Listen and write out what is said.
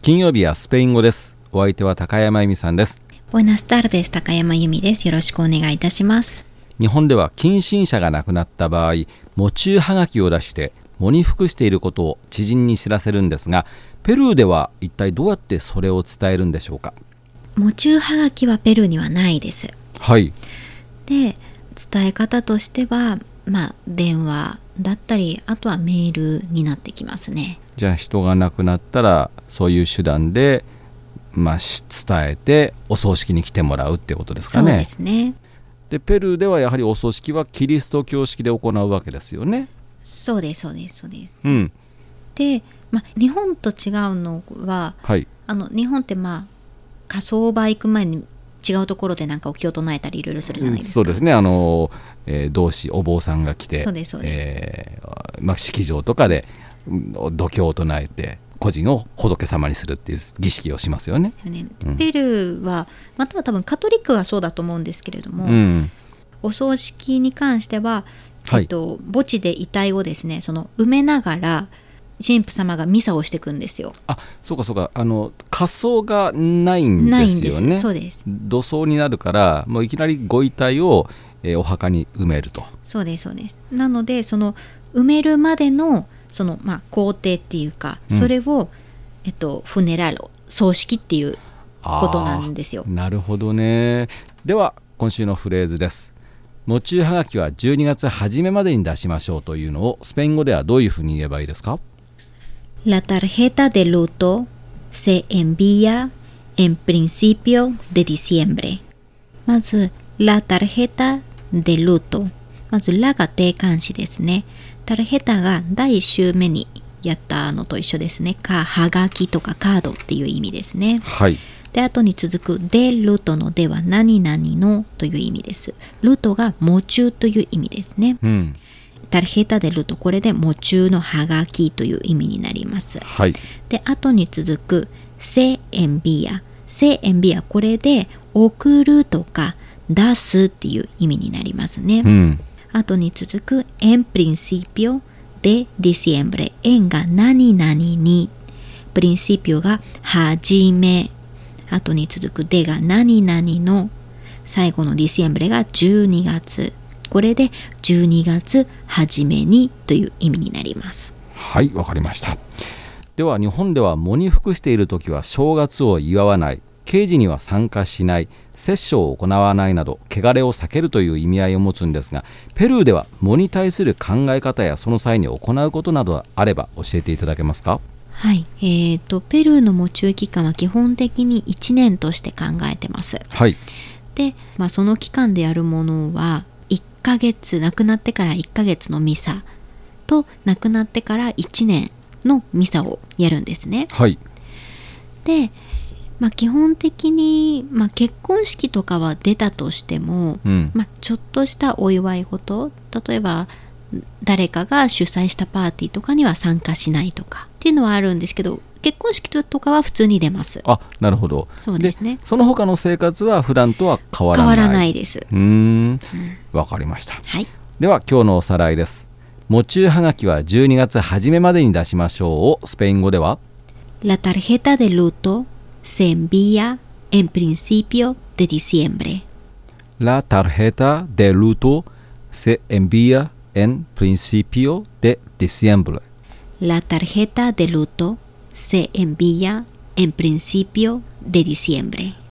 金曜日はスペイン語です。お相手は高山由美さんです。 Buenas tardes、高山由美です。よろしくお願いいたします。 日本では近親者が亡くなった場合、喪中はがきを出して喪に服していることを知人に知らせるんですが、ペルーでは一体どうやってそれを伝えるんでしょうか。 喪中はがきはペルーにはないです。 はい。 で、伝え方としては、電話だったり、あとはメールになってきますね。 じゃあ人が亡くなったらそういう手段で、伝えてお葬式に来てもらうってことですかね。 そうですね。 でペルーではやはりお葬式はキリスト教式で行うわけですよね。 そうです。 うん。 で、日本と違うのは、 はい。 日本って火葬場行く前に違うところでなんかお経を唱えたりいろいろするじゃないですか。 そうですね。同志お坊さんが来て、 そうです。 式場とかで度胸を唱えて個人を仏様にするっていう儀式をしますよね。 ですよね。ペルーはまたは多分カトリックがそうだと思うんですけれども、お葬式に関しては、墓地で遺体をですね、その埋めながら神父様がミサをしていくんですよ。 そうか火葬がないんですよね。 そうです。 土葬になるからもういきなりご遺体を、お墓に埋めると。 そうです。なのでその埋めるまでのその工程っていうか、それをフネラロ、葬式っていうことなんですよ。 なるほどね。では今週のフレーズです。喪中はがきは12月初めまでに出しましょうというのをスペイン語ではどういうふうに言えばいいですか。 La tarjeta de luto se envía en principio de diciembre。 まず La tarjeta de luto、 まずラが定冠詞ですね。タルヘタが第1週目にやったのと一緒ですね。はがきとかカードっていう意味ですね。 はい。 で、後に続くでルートのでは何々のという意味です。ルートが喪中という意味ですね。タルヘタでルート、これで喪中のはがきという意味になります。 はい。 で、後に続くセエンビア、セエンビア、これで送るとか出すっていう意味になりますね。後に続くen principio de diciembre、 en が何々に、principio が始め、後に続くでが何々の、最後の diciembre が12月、これで12月初めにという意味になります。 はい、わかりました。では日本では喪に服しているときは正月を祝わない、慶事には参加しない、殺生を行わないなど汚れを避けるという意味合いを持つんですが、ペルーでは喪に対する考え方やその際に行うことなどあれば教えていただけますか。 はい、ペルーの喪中期間は基本的に1年として考えてます。 はい。 で、その期間でやるものは1ヶ月、亡くなってから1ヶ月のミサと亡くなってから1年のミサをやるんですね。 はい。 で、基本的に、結婚式とかは出たとしても、ちょっとしたお祝い事、例えば誰かが主催したパーティーとかには参加しないとかっていうのはあるんですけど、結婚式とかは普通に出ます。 なるほど。 そうですね。 その他の生活は普段とは変わらない。 変わらないです。 わかりました。 はい。 では今日のおさらいです。喪中はがきは12月初めまでに出しましょうをスペイン語では La tarjeta de luto se envía en principio de diciembre。 La tarjeta de luto se envía en principio de diciembre。 La tarjeta de luto se envía en principio de diciembre。